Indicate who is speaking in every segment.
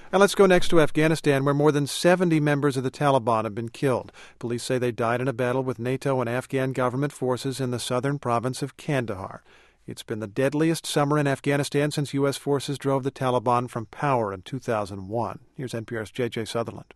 Speaker 1: And let's go next to Afghanistan, where more than 70 members of the Taliban have been killed. Police say they died in a battle with NATO and Afghan government forces in the southern province of Kandahar. It's been the deadliest summer in Afghanistan since U.S. forces drove the Taliban from power in 2001. Here's NPR's J.J. Sutherland.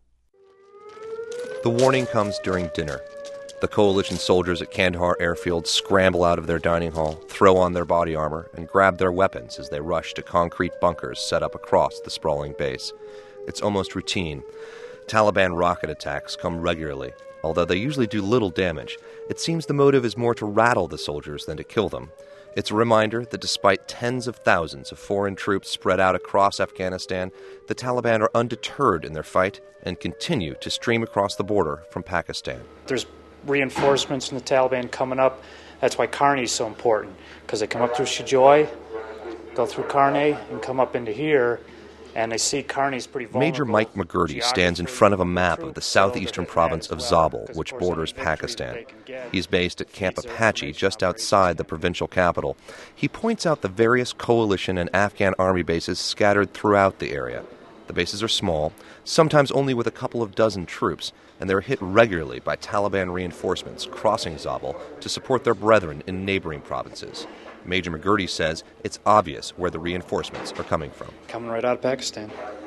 Speaker 2: The warning comes during dinner. The coalition soldiers at Kandahar airfield scramble out of their dining hall, throw on their body armor, and grab their weapons as they rush to concrete bunkers set up across the sprawling base. It's almost routine. Taliban rocket attacks come regularly. Although they usually do little damage, it seems the motive is more to rattle the soldiers than to kill them. It's a reminder that despite tens of thousands of foreign troops spread out across Afghanistan, the Taliban are undeterred in their fight and continue to stream across the border from Pakistan.
Speaker 3: There's reinforcements from the Taliban coming up. That's why Karni is so important, because they come up through Shijoy, go through Karni, and come up into here, and they see Karni's pretty vulnerable.
Speaker 2: Major Mike McGurty stands in front of a map of the southeastern province of Zabul, which borders Pakistan. He's based at Camp Apache, just outside the provincial capital. He points out the various coalition and Afghan army bases scattered throughout the area. The bases are small, sometimes only with a couple of dozen troops, and they're hit regularly by Taliban reinforcements crossing Zabul to support their brethren in neighboring provinces. Major McGurty says it's obvious where the reinforcements are coming from.
Speaker 3: Coming right out of Pakistan.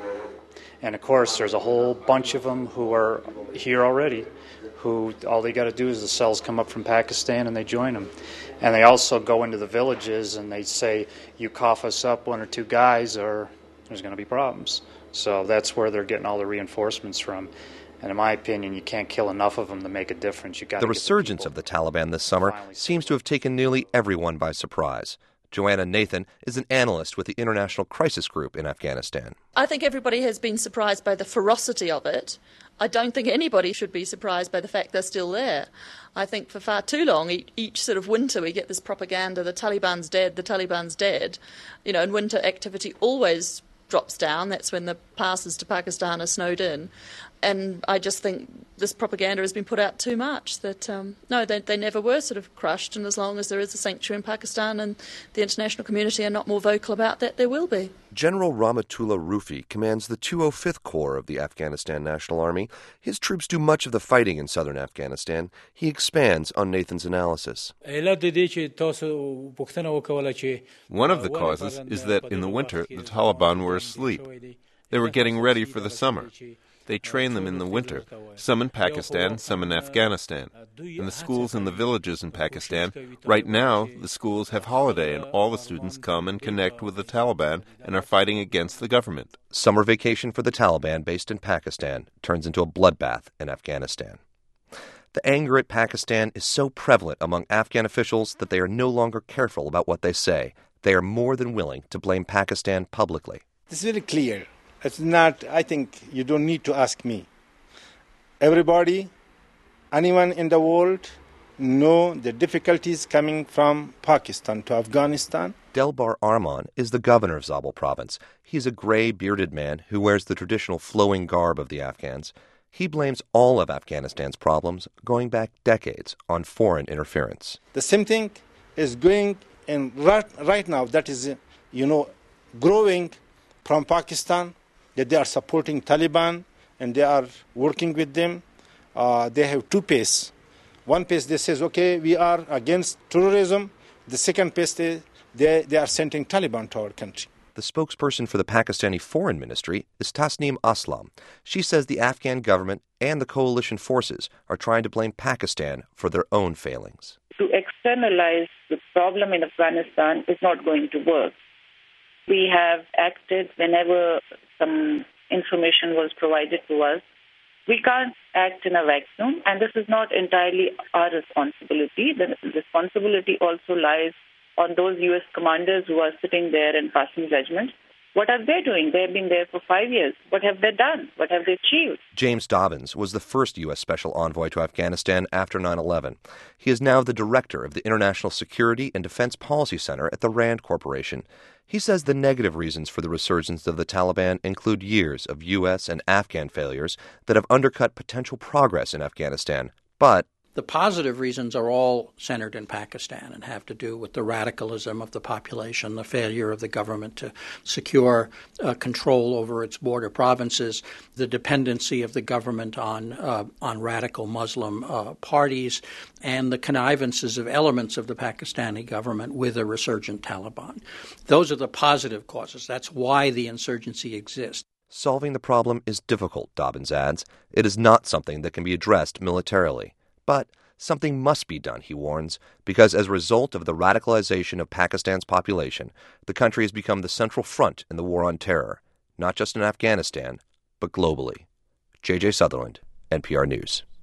Speaker 3: And of course, there's a whole bunch of them who are here already, who all they got to do is the cells come up from Pakistan and they join them. And they also go into the villages and they say, you cough us up one or two guys or there's going to be problems. So that's where they're getting all the reinforcements from. And in my opinion, you can't kill enough of them to make a difference.
Speaker 2: The resurgence of the Taliban this summer seems to have taken nearly everyone by surprise. Joanna Nathan is an analyst with the International Crisis Group in Afghanistan.
Speaker 4: I think everybody has been surprised by the ferocity of it. I don't think anybody should be surprised by the fact they're still there. I think for far too long, each sort of winter, we get this propaganda, the Taliban's dead, the Taliban's dead. And winter activity always drops down. That's when the passes to Pakistan are snowed in. And I just think this propaganda has been put out too much, that, no, they never were sort of crushed, and as long as there is a sanctuary in Pakistan and the international community are not more vocal about that, there will be.
Speaker 2: General Rahmatullah Rufi commands the 205th Corps of the Afghanistan National Army. His troops do much of the fighting in southern Afghanistan. He expands on Nathan's analysis.
Speaker 5: One of the causes is that in the winter, the Taliban were asleep. They were getting ready for the summer. They train them in the winter, some in Pakistan, some in Afghanistan. In the schools in the villages in Pakistan, right now, the schools have holiday and all the students come and connect with the Taliban and are fighting against the government.
Speaker 2: Summer vacation for the Taliban based in Pakistan turns into a bloodbath in Afghanistan. The anger at Pakistan is so prevalent among Afghan officials that they are no longer careful about what they say. They are more than willing to blame Pakistan publicly.
Speaker 6: It's very clear. It's not, I think you don't need to ask me. Everybody, anyone in the world, know the difficulties coming from Pakistan to Afghanistan.
Speaker 2: Delbar Arman is the governor of Zabul province. He's a gray, bearded man who wears the traditional flowing garb of the Afghans. He blames all of Afghanistan's problems, going back decades, on foreign interference.
Speaker 6: The same thing is going in right now, that is, growing from Pakistan, that they are supporting Taliban and they are working with them. They have two paces. One pace they says, okay, we are against terrorism. The second pace they are sending Taliban to our country.
Speaker 2: The spokesperson for the Pakistani Foreign Ministry is Tasneem Aslam. She says the Afghan government and the coalition forces are trying to blame Pakistan for their own failings.
Speaker 7: To externalize the problem in Afghanistan is not going to work. We have acted whenever some information was provided to us. We can't act in a vacuum, and this is not entirely our responsibility. The responsibility also lies on those U.S. commanders who are sitting there and passing judgment. What are they doing? They have been there for 5 years. What have they done? What have they achieved?
Speaker 2: James Dobbins was the first U.S. Special Envoy to Afghanistan after 9/11. He is now the director of the International Security and Defense Policy Center at the RAND Corporation. He says the negative reasons for the resurgence of the Taliban include years of U.S. and Afghan failures that have undercut potential progress in Afghanistan. But
Speaker 8: The positive reasons are all centered in Pakistan and have to do with the radicalism of the population, the failure of the government to secure control over its border provinces, the dependency of the government on radical Muslim parties, and the connivances of elements of the Pakistani government with a resurgent Taliban. Those are the positive causes. That's why the insurgency exists.
Speaker 2: Solving the problem is difficult, Dobbins adds. It is not something that can be addressed militarily. But something must be done, he warns, because as a result of the radicalization of Pakistan's population, the country has become the central front in the war on terror, not just in Afghanistan, but globally. J.J. Sutherland, NPR News.